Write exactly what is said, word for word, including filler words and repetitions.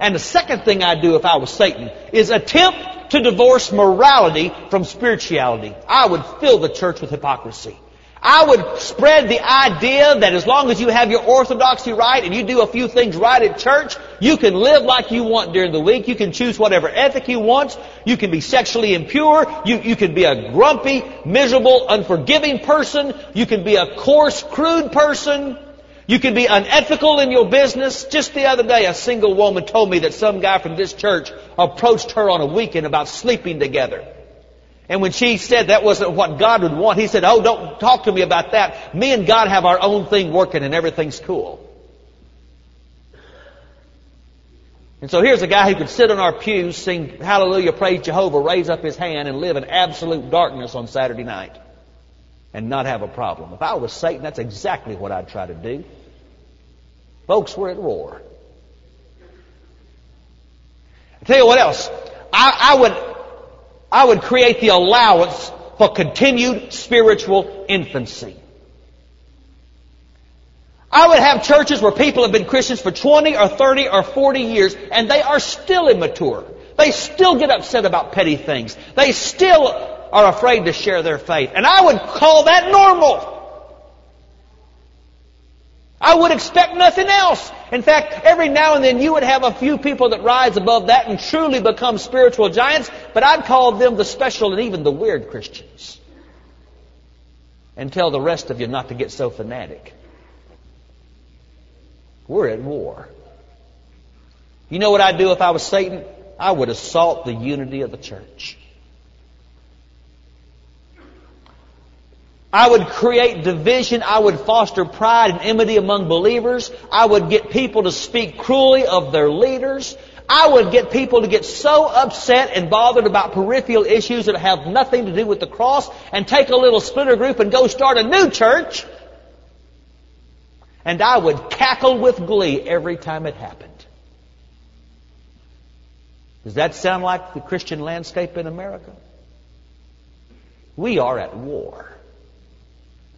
And the second thing I'd do if I was Satan is attempt to divorce morality from spirituality. I would fill the church with hypocrisy. I would spread the idea that as long as you have your orthodoxy right and you do a few things right at church, you can live like you want during the week. You can choose whatever ethic you want. You can be sexually impure. You, you can be a grumpy, miserable, unforgiving person. You can be a coarse, crude person. You can be unethical in your business. Just the other day, a single woman told me that some guy from this church approached her on a weekend about sleeping together. And when she said that wasn't what God would want, he said, oh, don't talk to me about that. Me and God have our own thing working and everything's cool. And so here's a guy who could sit on our pews, sing Hallelujah, Praise Jehovah, raise up his hand and live in absolute darkness on Saturday night and not have a problem. If I was Satan, that's exactly what I'd try to do. Folks, we're at war. I'll tell you what else. I, I would... I would create the allowance for continued spiritual infancy. I would have churches where people have been Christians for twenty or thirty or forty years and they are still immature. They still get upset about petty things. They still are afraid to share their faith. And I would call that normal. I would expect nothing else. In fact, every now and then you would have a few people that rise above that and truly become spiritual giants, but I'd call them the special and even the weird Christians. And tell the rest of you not to get so fanatic. We're at war. You know what I'd do if I was Satan? I would assault the unity of the church. I would create division. I would foster pride and enmity among believers. I would get people to speak cruelly of their leaders. I would get people to get so upset and bothered about peripheral issues that have nothing to do with the cross and take a little splinter group and go start a new church. And I would cackle with glee every time it happened. Does that sound like the Christian landscape in America? We are at war.